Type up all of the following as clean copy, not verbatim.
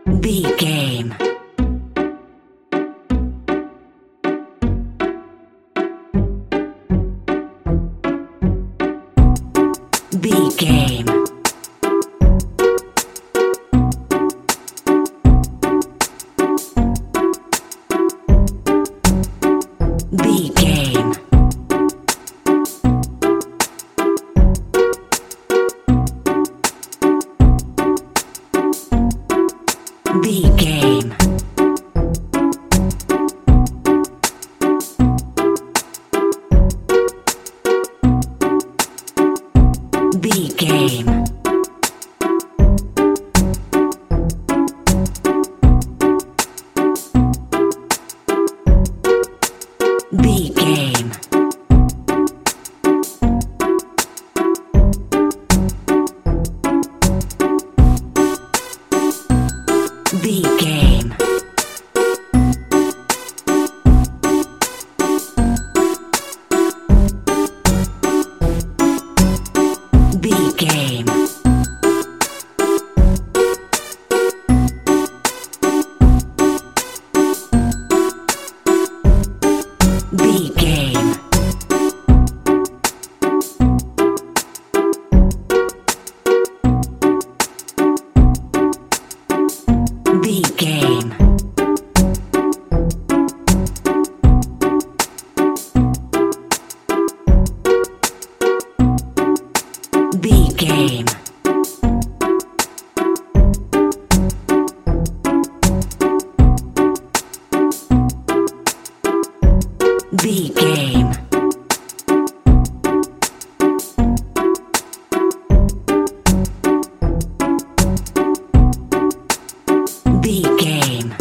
B game. B game. B game. B game. B game. B game. B game. B game. B game. B game. B game. B game. B game.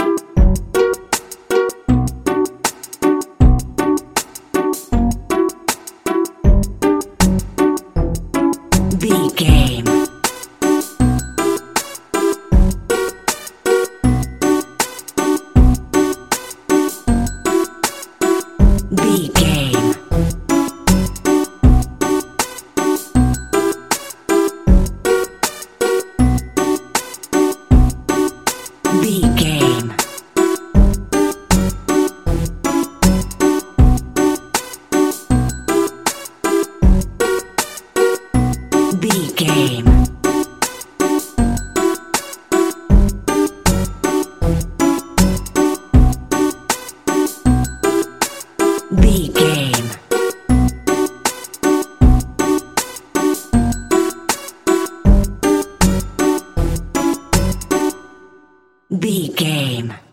B game. B game. B game. B game. B game. B game.